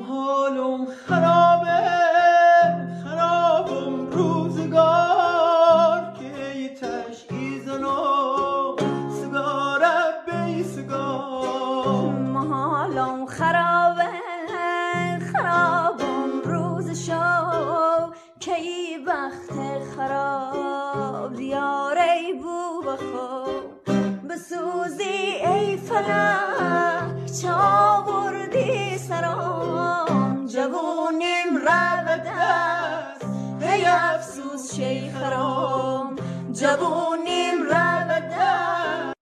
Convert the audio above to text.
حالم خرابه خرابم روزگار که تشعیزنم سگاره بی سگار حالم خرابه خرابم روز شو که وقت خراب دیاره بو بخو بسوزی ای فلک چاوردی سرام جوونیم رود است ای افسوس شیخرام جوونیم